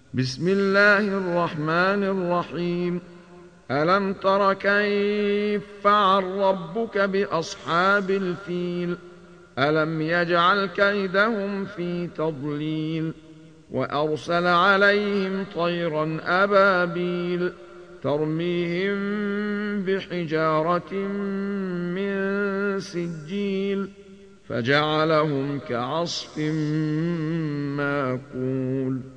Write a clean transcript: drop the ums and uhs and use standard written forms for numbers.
بسم الله الرحمن الرحيم. ألم تر كيف فعل ربك بأصحاب الفيل؟ ألم يجعل كيدهم في تضليل وأرسل عليهم طيرا أبابيل ترميهم بحجارة من سجيل فجعلهم كعصف ماكول.